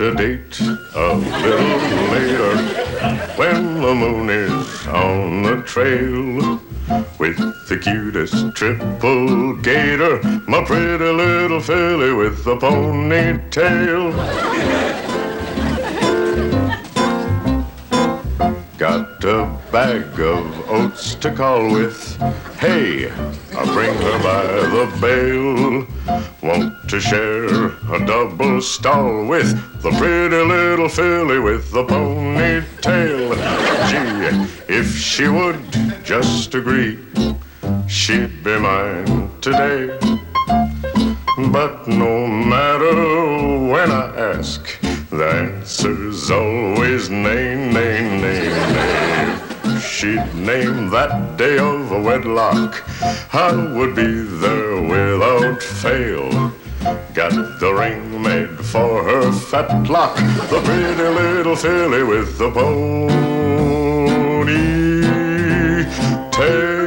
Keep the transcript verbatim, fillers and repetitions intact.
to date a little later when the moon is on the trail with the cutest triple gator, my pretty little filly with the ponytail. Got a bag of oats to call with. Hey, I bring her by the bale. Want to share a double stall with the pretty little filly with the ponytail. Gee, if she would just agree, she'd be mine today. But no matter when I ask, the answer's always nay, nay, nay, nay. She'd name that day of a wedlock, I would be there without fail. Got the ring made for her fat lock, the pretty little filly with the ponytail.